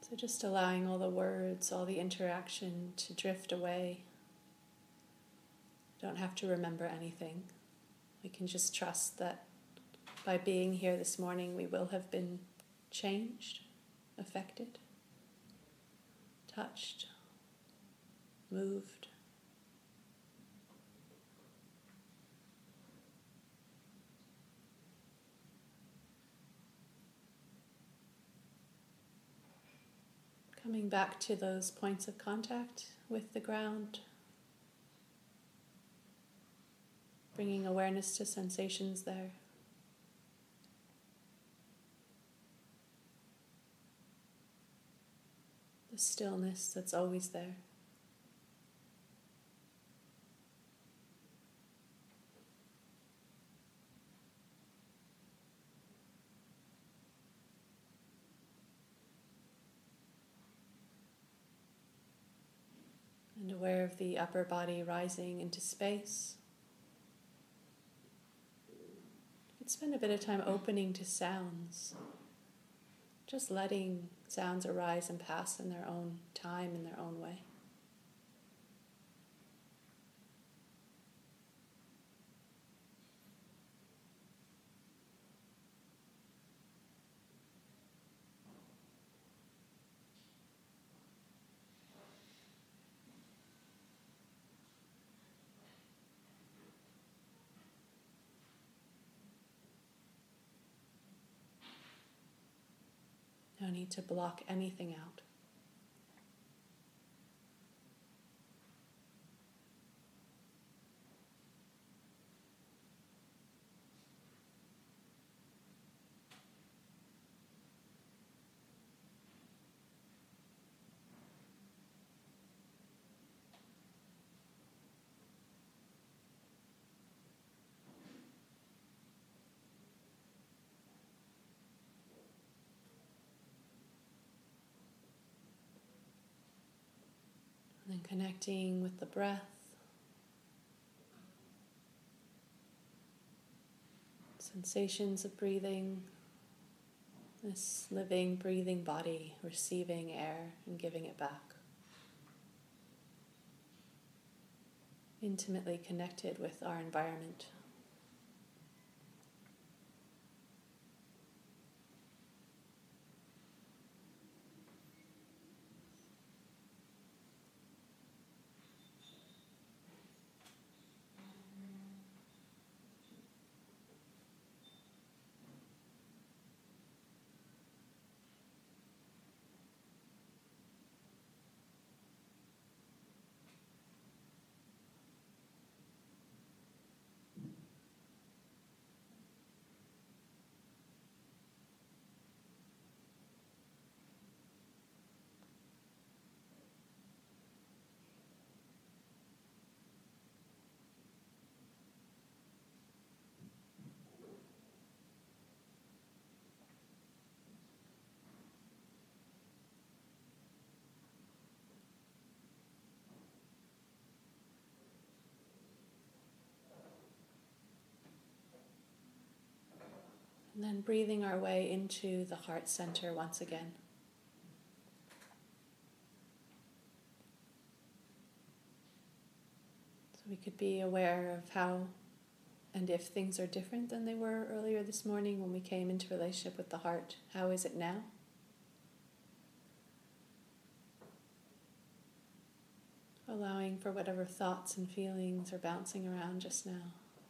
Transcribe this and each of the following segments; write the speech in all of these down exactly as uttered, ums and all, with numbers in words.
So just allowing all the words, all the interaction to drift away. Don't have to remember anything. We can just trust that by being here this morning, we will have been changed, affected, touched, moved. Coming back to those points of contact with the ground, bringing awareness to sensations there. The stillness that's always there. And aware of the upper body rising into space. You could spend a bit of time opening to sounds. Just letting sounds arise and pass in their own time, in their own way. No need to block anything out. And then connecting with the breath. Sensations of breathing. This living, breathing body, receiving air and giving it back. Intimately connected with our environment. And then breathing our way into the heart center once again. So we could be aware of how and if things are different than they were earlier this morning when we came into relationship with the heart. How is it now? Allowing for whatever thoughts and feelings are bouncing around just now.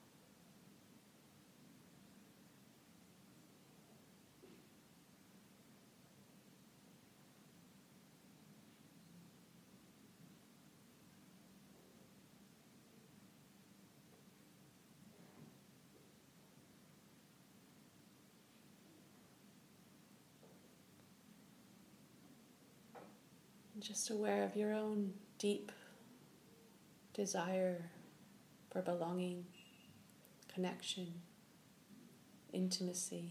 And just aware of your own deep desire for belonging, connection, intimacy.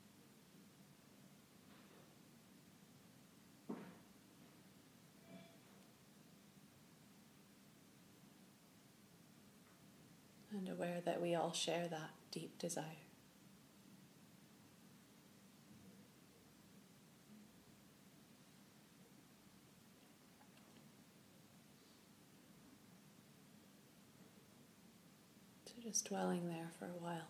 And aware that we all share that deep desire. Just dwelling there for a while.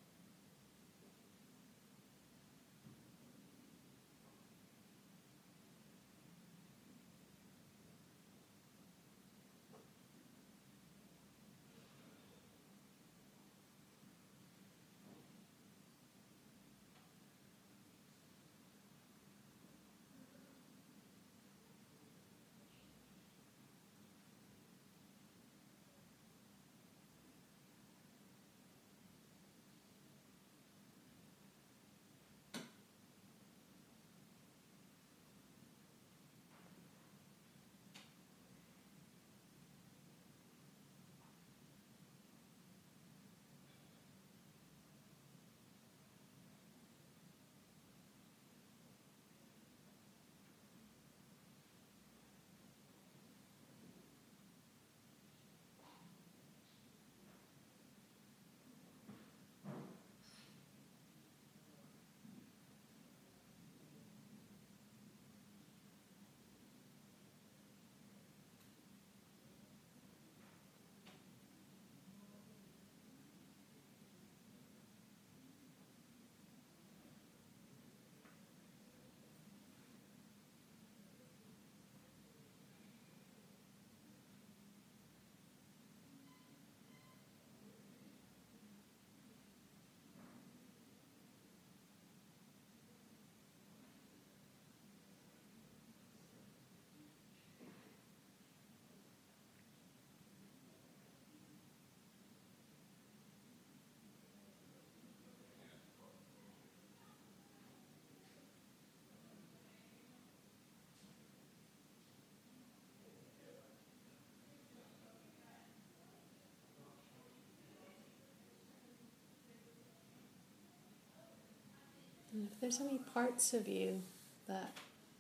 And if there's any parts of you that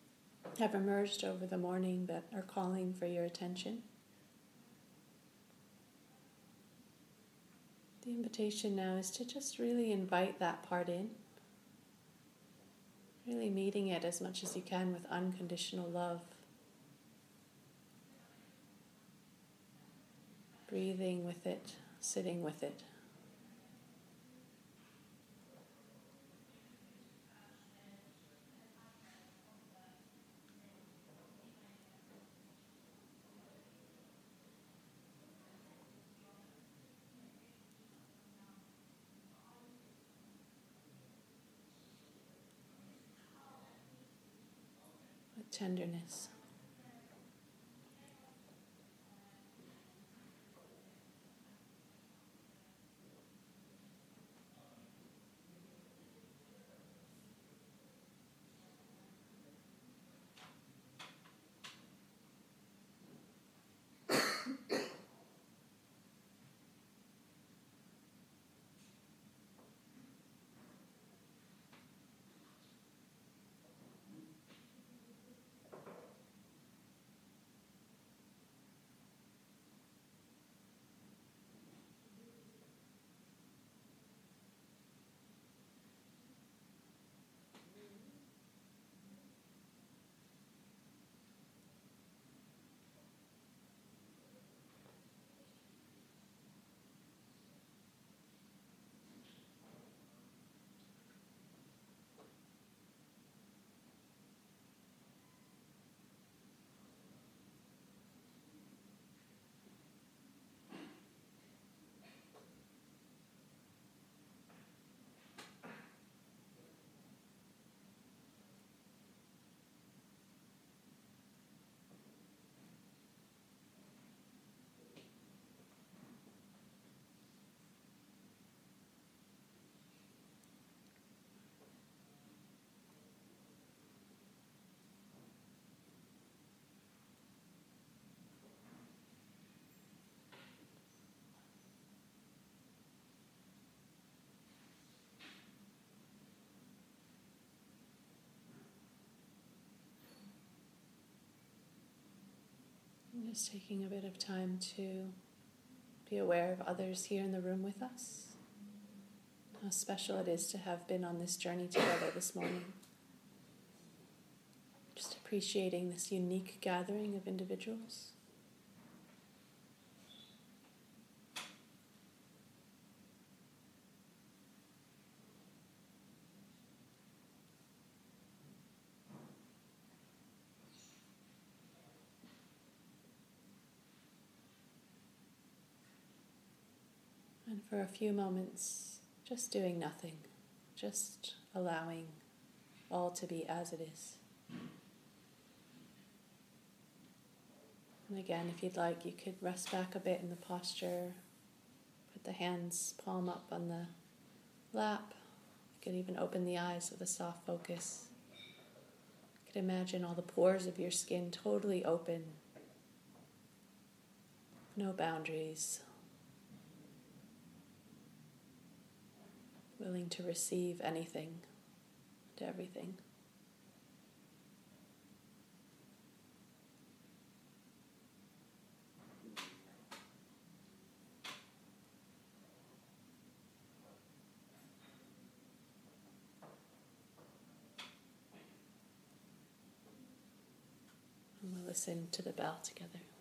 have emerged over the morning that are calling for your attention, the invitation now is to just really invite that part in, really meeting it as much as you can with unconditional love, breathing with it, sitting with it. With tenderness. And just taking a bit of time to be aware of others here in the room with us. How special it is to have been on this journey together this morning. Just appreciating this unique gathering of individuals. for a few moments, just doing nothing, just allowing all to be as it is. And again, if you'd like, you could rest back a bit in the posture, put the hands palm up on the lap. You could even open the eyes with a soft focus. You could imagine all the pores of your skin totally open, no boundaries, willing to receive anything and everything. And we'll listen to the bell together.